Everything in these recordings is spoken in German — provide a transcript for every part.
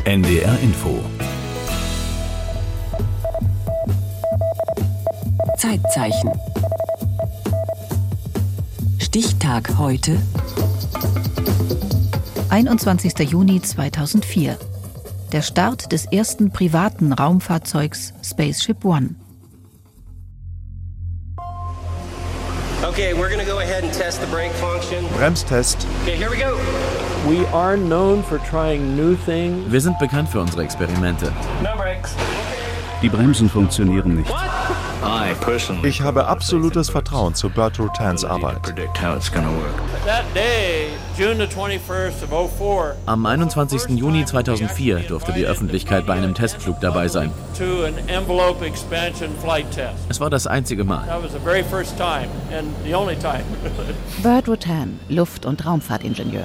NDR Info. Zeitzeichen. Stichtag heute. 21. Juni 2004. Der Start des ersten privaten Raumfahrzeugs Spaceship One. Okay, we're gonna go ahead and test the brake function. Bremstest. Okay, here we go. We are known for trying new things. Wir sind bekannt für unsere Experimente. No brakes. Die Bremsen funktionieren nicht. Ich habe absolutes Vertrauen zu Burt Rutans Arbeit. That day, June the 21st of 2004, Am 21. Juni 2004 durfte die Öffentlichkeit bei einem Testflug dabei sein. to an envelope expansion flight test. Es war das einzige Mal. That was the very first time and the only time. Burt Rutan, Luft- und Raumfahrtingenieur.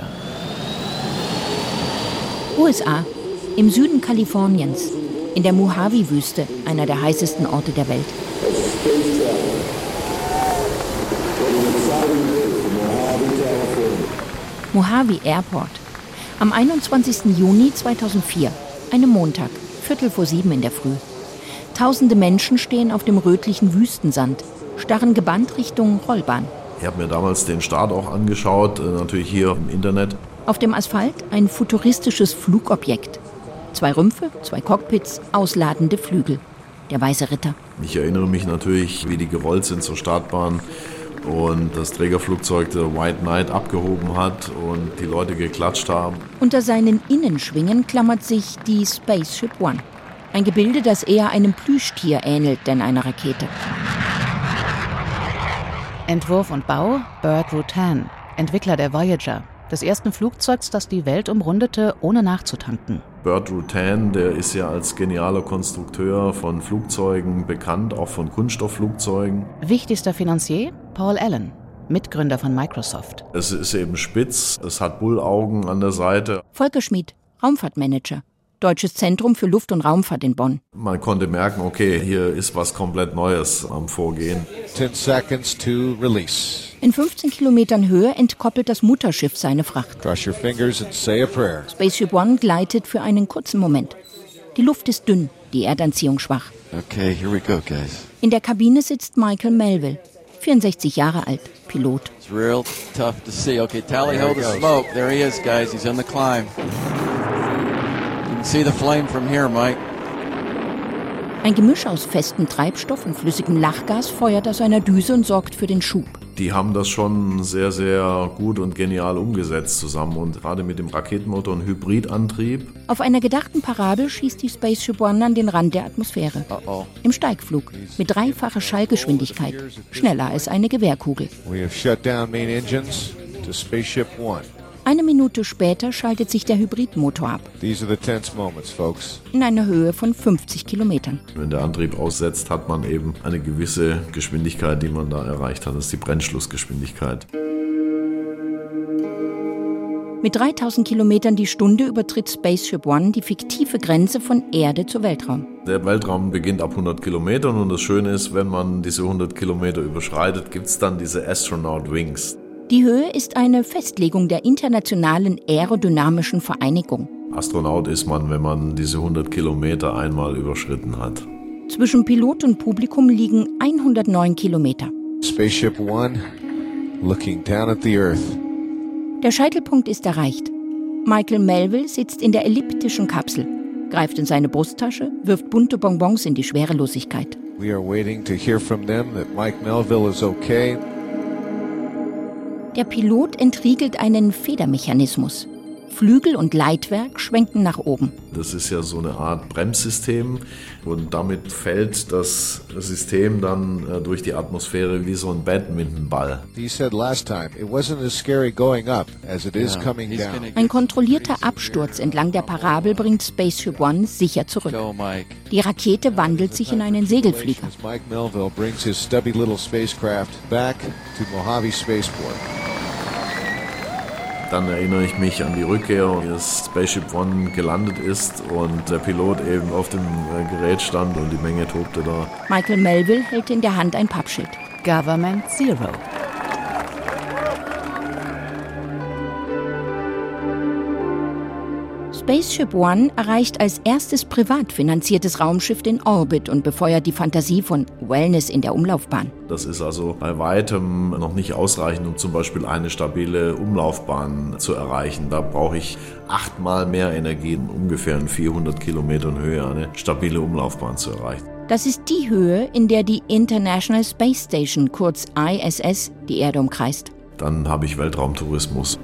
USA, im Süden Kaliforniens, in der Mojave-Wüste, einer der heißesten Orte der Welt. Mojave Airport. Am 21. Juni 2004, einem Montag, 6:45 in der Früh. Tausende Menschen stehen auf dem rötlichen Wüstensand, starren gebannt Richtung Rollbahn. Ich habe mir damals den Start auch angeschaut, natürlich hier im Internet. Auf dem Asphalt ein futuristisches Flugobjekt. 2 Rümpfe, 2 Cockpits, ausladende Flügel. Der Weiße Ritter. Ich erinnere mich natürlich, wie die gerollt sind zur Startbahn und das Trägerflugzeug der White Knight abgehoben hat und die Leute geklatscht haben. Unter seinen Innenschwingen klammert sich die Spaceship One. Ein Gebilde, das eher einem Plüschtier ähnelt denn einer Rakete. Entwurf und Bau Burt Rutan, Entwickler der Voyager, des ersten Flugzeugs, das die Welt umrundete, ohne nachzutanken. Burt Rutan, der ist ja als genialer Konstrukteur von Flugzeugen bekannt, auch von Kunststoffflugzeugen. Wichtigster Finanzier Paul Allen, Mitgründer von Microsoft. Es ist eben spitz, es hat Bullaugen an der Seite. Volker Schmid, Raumfahrtmanager. Deutsches Zentrum für Luft- und Raumfahrt in Bonn. Man konnte merken, okay, hier ist was komplett Neues am Vorgehen. 10 seconds to release. In 15 Kilometern Höhe entkoppelt das Mutterschiff seine Fracht. Cross your fingers and say a prayer. Spaceship One gleitet für einen kurzen Moment. Die Luft ist dünn, die Erdanziehung schwach. Okay, here we go, guys. In der Kabine sitzt Michael Melville, 64 Jahre alt, Pilot. It's real tough to see. Okay, tally ho the smoke. There he is, guys. He's on the climb. You can see the flame from here, Mike. Ein Gemisch aus festem Treibstoff und flüssigem Lachgas feuert aus einer Düse und sorgt für den Schub. Die haben das schon sehr, sehr gut und genial umgesetzt zusammen und gerade mit dem Raketenmotor und Hybridantrieb. Auf einer gedachten Parabel schießt die Spaceship One an den Rand der Atmosphäre. Im Steigflug mit 3-facher Schallgeschwindigkeit, schneller als eine Gewehrkugel. We have shut down main engines to Spaceship One. Eine Minute später schaltet sich der Hybridmotor ab, These are the tense moments, folks. in einer Höhe von 50 Kilometern. Wenn der Antrieb aussetzt, hat man eben eine gewisse Geschwindigkeit, die man da erreicht hat. Das ist die Brennschlussgeschwindigkeit. Mit 3000 Kilometern die Stunde übertritt Spaceship One die fiktive Grenze von Erde zu Weltraum. Der Weltraum beginnt ab 100 Kilometern und das Schöne ist, wenn man diese 100 Kilometer überschreitet, gibt es dann diese Astronaut Wings. Die Höhe ist eine Festlegung der Internationalen Aerodynamischen Vereinigung. Astronaut ist man, wenn man diese 100 Kilometer einmal überschritten hat. Zwischen Pilot und Publikum liegen 109 Kilometer. Spaceship One, looking down at the Earth. Der Scheitelpunkt ist erreicht. Michael Melville sitzt in der elliptischen Kapsel, greift in seine Brusttasche, wirft bunte Bonbons in die Schwerelosigkeit. We are waiting to hear from them that Mike Melville is okay. Der Pilot entriegelt einen Federmechanismus. Flügel und Leitwerk schwenken nach oben. Das ist ja so eine Art Bremssystem und damit fällt das System dann durch die Atmosphäre wie so ein Badmintonball. He said last time it wasn't as scary going up as it is coming down. Ein kontrollierter Absturz entlang der Parabel bringt Spaceship One sicher zurück. Die Rakete wandelt sich in einen Segelflieger. As Mike Melville brings his stubby little spacecraft back to Mojave Spaceport. Dann erinnere ich mich an die Rückkehr, als Spaceship One gelandet ist und der Pilot eben auf dem Gerät stand und die Menge tobte da. Michael Melville hält in der Hand ein Pappschild. Government Zero. Spaceship One erreicht als erstes privat finanziertes Raumschiff den Orbit und befeuert die Fantasie von Wellness in der Umlaufbahn. Das ist also bei weitem noch nicht ausreichend, um zum Beispiel eine stabile Umlaufbahn zu erreichen. Da brauche ich 8-mal mehr Energie, um ungefähr in 400 Kilometern Höhe eine stabile Umlaufbahn zu erreichen. Das ist die Höhe, in der die International Space Station, kurz ISS, die Erde umkreist. Dann habe ich Weltraumtourismus.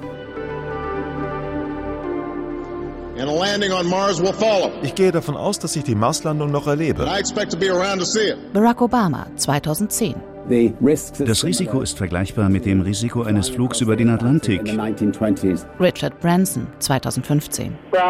Ich gehe davon aus, dass ich die Marslandung noch erlebe. Barack Obama, 2010. Das Risiko ist vergleichbar mit dem Risiko eines Flugs über den Atlantik. Richard Branson, 2015.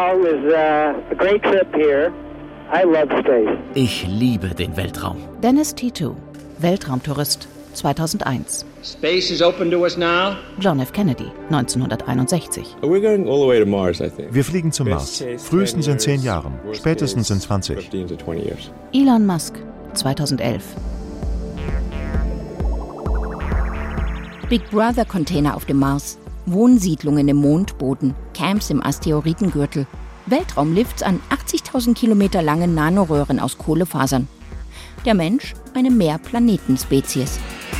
Ich liebe den Weltraum. Dennis Titu, Weltraumtourist, 2001. Space is open to us now. John F. Kennedy, 1961. Wir fliegen zum Mars. Frühestens in 10 Jahren, spätestens in 20. Elon Musk, 2011. Big Brother Container auf dem Mars, Wohnsiedlungen im Mondboden, Camps im Asteroidengürtel, Weltraumlifts an 80.000 Kilometer langen Nanoröhren aus Kohlefasern. Der Mensch eine Mehrplanetenspezies.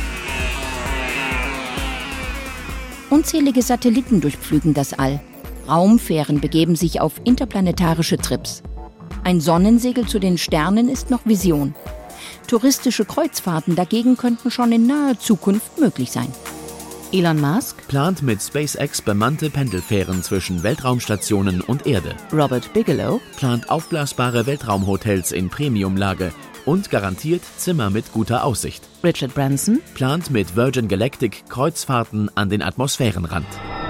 Unzählige Satelliten durchpflügen das All. Raumfähren begeben sich auf interplanetarische Trips. Ein Sonnensegel zu den Sternen ist noch Vision. Touristische Kreuzfahrten dagegen könnten schon in naher Zukunft möglich sein. Elon Musk plant mit SpaceX bemannte Pendelfähren zwischen Weltraumstationen und Erde. Robert Bigelow plant aufblasbare Weltraumhotels in Premiumlage und garantiert Zimmer mit guter Aussicht. Richard Branson plant mit Virgin Galactic Kreuzfahrten an den Atmosphärenrand.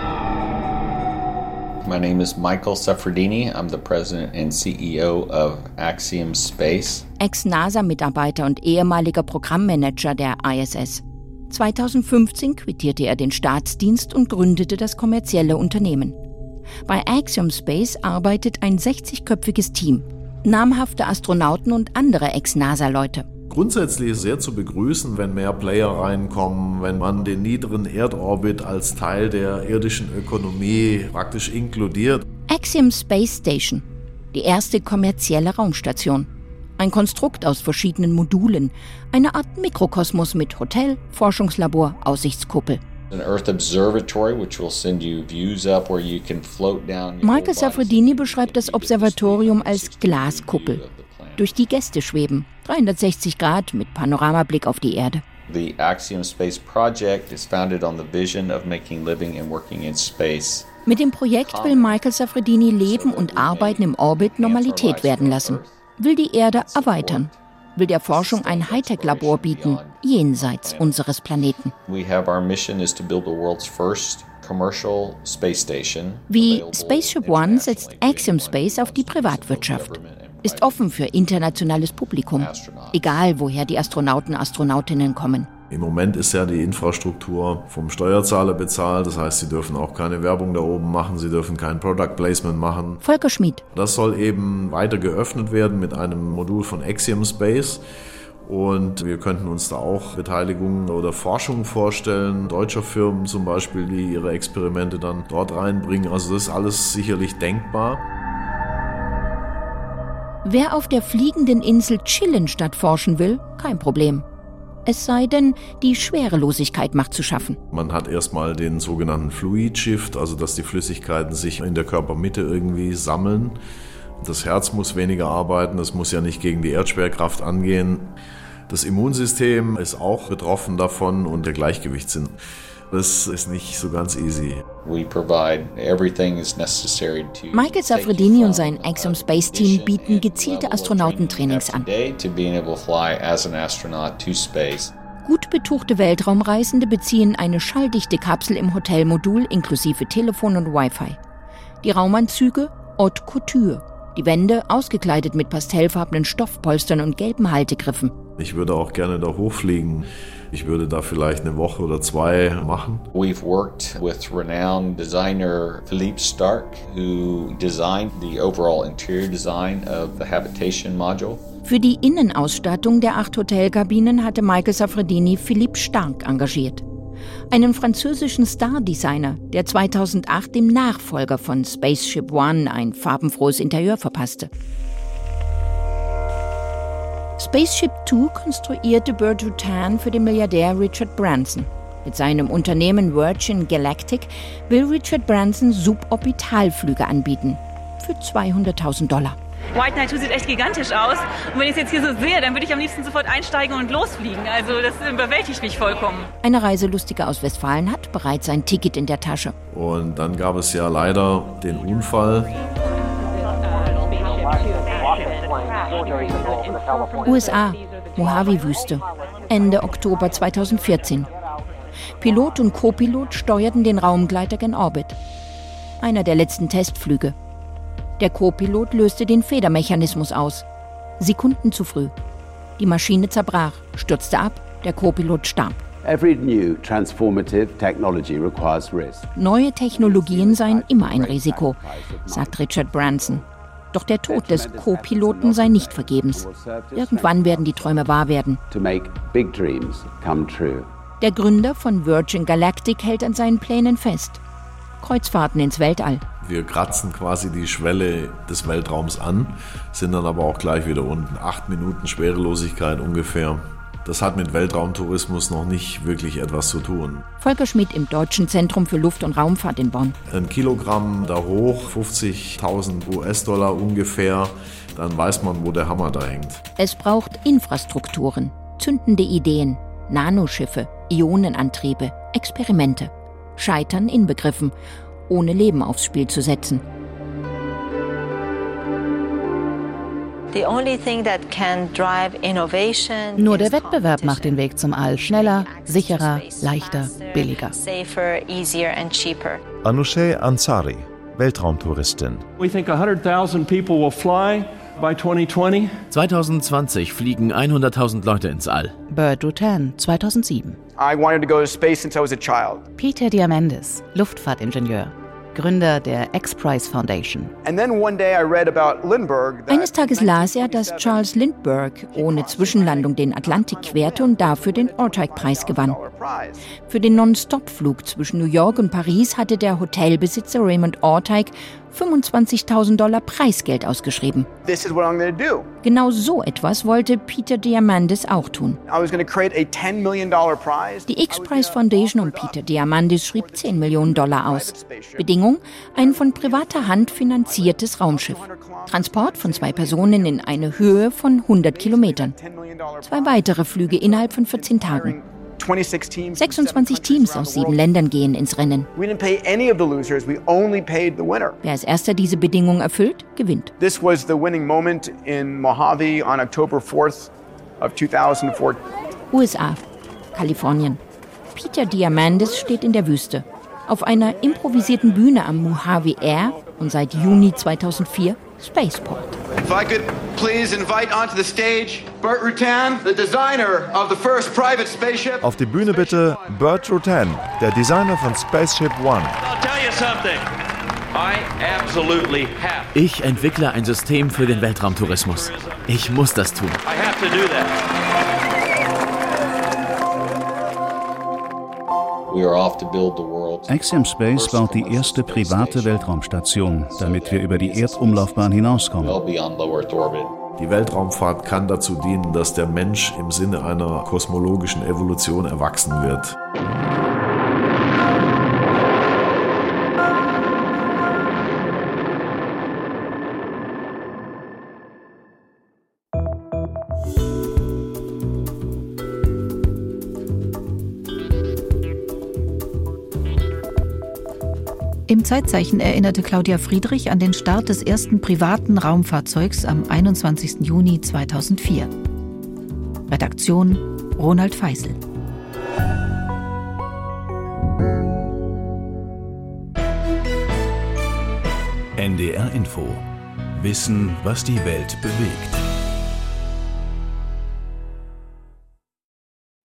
My name is Michael Safradini. I'm the president and CEO of Axiom Space. Ex-NASA-Mitarbeiter und ehemaliger Programmmanager der ISS. 2015 quittierte er den Staatsdienst und gründete das kommerzielle Unternehmen. Bei Axiom Space arbeitet ein 60-köpfiges Team. Namhafte Astronauten und andere Ex-NASA-Leute. Grundsätzlich ist sehr zu begrüßen, wenn mehr Player reinkommen, wenn man den niederen Erdorbit als Teil der irdischen Ökonomie praktisch inkludiert. Axiom Space Station, die erste kommerzielle Raumstation. Ein Konstrukt aus verschiedenen Modulen, eine Art Mikrokosmos mit Hotel, Forschungslabor, Aussichtskuppel. Michael Safradini beschreibt das Observatorium als Glaskuppel, durch die Gäste schweben, 360 Grad mit Panoramablick auf die Erde. The Axiom Space Project is founded on the vision of making living and working in space. Mit dem Projekt will Michael Safradini Leben und Arbeiten im Orbit Normalität werden lassen, will die Erde erweitern, will der Forschung ein Hightech-Labor bieten, jenseits unseres Planeten. Wie Spaceship One setzt Axiom Space auf die Privatwirtschaft, ist offen für internationales Publikum, egal woher die Astronautinnen kommen. Im Moment ist ja die Infrastruktur vom Steuerzahler bezahlt, das heißt, sie dürfen auch keine Werbung da oben machen, sie dürfen kein Product Placement machen. Volker Schmid. Das soll eben weiter geöffnet werden mit einem Modul von Axiom Space und wir könnten uns da auch Beteiligungen oder Forschung vorstellen, deutscher Firmen zum Beispiel, die ihre Experimente dann dort reinbringen. Also das ist alles sicherlich denkbar. Wer auf der fliegenden Insel chillen statt forschen will, kein Problem. Es sei denn, die Schwerelosigkeit macht zu schaffen. Man hat erstmal den sogenannten Fluid Shift, also dass die Flüssigkeiten sich in der Körpermitte irgendwie sammeln. Das Herz muss weniger arbeiten, das muss ja nicht gegen die Erdschwerkraft angehen. Das Immunsystem ist auch betroffen davon und der Gleichgewichtssinn. Das ist nicht so ganz easy. Michael Safradini und sein Axiom Space Team bieten gezielte Astronautentrainings an. Gut betuchte Weltraumreisende beziehen eine schalldichte Kapsel im Hotelmodul inklusive Telefon und Wi-Fi. Die Raumanzüge Haute Couture, die Wände ausgekleidet mit pastellfarbenen Stoffpolstern und gelben Haltegriffen. Ich würde auch gerne da hochfliegen. Ich würde da vielleicht eine Woche oder 2 machen. We've worked with renowned designer Philippe Starck, who designed the overall interior design of the habitation module. Für die Innenausstattung der 8 Hotelkabinen hatte Michael Safradini Philippe Starck engagiert. einen französischen Star-Designer, der 2008 dem Nachfolger von Spaceship One ein farbenfrohes Interieur verpasste. Spaceship Two konstruierte Burt Rutan für den Milliardär Richard Branson. Mit seinem Unternehmen Virgin Galactic will Richard Branson Suborbitalflüge anbieten. Für $200.000. White Knight 2 sieht echt gigantisch aus. Und wenn ich es jetzt hier so sehe, dann würde ich am liebsten sofort einsteigen und losfliegen. Also das überwältigt mich vollkommen. Eine Reiselustige aus Westfalen hat bereits ein Ticket in der Tasche. Und dann gab es ja leider den Unfall. USA, Mojave-Wüste, Ende Oktober 2014. Pilot und Co-Pilot steuerten den Raumgleiter gen Orbit. Einer der letzten Testflüge. Der Co-Pilot löste den Federmechanismus aus. Sekunden zu früh. Die Maschine zerbrach, stürzte ab, der Co-Pilot starb. Neue Technologien seien immer ein Risiko, sagt Richard Branson. Doch der Tod des Co-Piloten sei nicht vergebens. Irgendwann werden die Träume wahr werden. Der Gründer von Virgin Galactic hält an seinen Plänen fest. Kreuzfahrten ins Weltall. Wir kratzen quasi die Schwelle des Weltraums an, sind dann aber auch gleich wieder unten. 8 Minuten Schwerelosigkeit ungefähr. Das hat mit Weltraumtourismus noch nicht wirklich etwas zu tun. Volker Schmidt im Deutschen Zentrum für Luft- und Raumfahrt in Bonn. 1 Kilogramm da hoch, 50.000 US-Dollar ungefähr, dann weiß man, wo der Hammer da hängt. Es braucht Infrastrukturen, zündende Ideen, Nanoschiffe, Ionenantriebe, Experimente. Scheitern inbegriffen, ohne Leben aufs Spiel zu setzen. Nur der Wettbewerb macht den Weg zum All schneller, sicherer, leichter, billiger. Anousheh Ansari, Weltraumtouristin. We think 100,000 people will fly by 2020. 2020 fliegen 100.000 Leute ins All. Burt Rutan, 2007. I wanted to go to space since I was a child. Peter Diamandis, Luftfahrtingenieur, Gründer der X-Prize Foundation. And then one day I read about Lindbergh. Eines Tages las er, dass Charles Lindbergh ohne Zwischenlandung den Atlantik querte und dafür den Orteig-Preis gewann. Für den Non-Stop-Flug zwischen New York und Paris hatte der Hotelbesitzer Raymond Orteig $25.000 Preisgeld ausgeschrieben. This is what I'm going to do. Genau so etwas wollte Peter Diamandis auch tun. I was going to create a $10 million prize. Die X-Prize Foundation um Peter Diamandis schrieb $10 Millionen aus. Bedingung: ein von privater Hand finanziertes Raumschiff. Transport von 2 Personen in eine Höhe von 100 Kilometern. 2 weitere Flüge innerhalb von 14 Tagen. 26 Teams aus 7 Ländern gehen ins Rennen. Wer als erster diese Bedingungen erfüllt, gewinnt. This was the winning moment in Mojave on October 4th of 2004. USA, Kalifornien. Peter Diamandis steht in der Wüste. Auf einer improvisierten Bühne am Mojave Air und seit Juni 2004 Spaceport. If I could please invite onto the stage Burt Rutan, the designer of the first private spaceship. Auf die Bühne bitte Burt Rutan, der Designer von Spaceship One. I'll tell you something. I absolutely have. Ich entwickle ein System für den Weltraumtourismus. Ich muss das tun. I have to do that. Axiom Space baut die erste private Weltraumstation, damit wir über die Erdumlaufbahn hinauskommen. Die Weltraumfahrt kann dazu dienen, dass der Mensch im Sinne einer kosmologischen Evolution erwachsen wird. Im Zeitzeichen erinnerte Claudia Friedrich an den Start des ersten privaten Raumfahrzeugs am 21. Juni 2004. Redaktion Ronald Feisel. NDR Info. Wissen, was die Welt bewegt.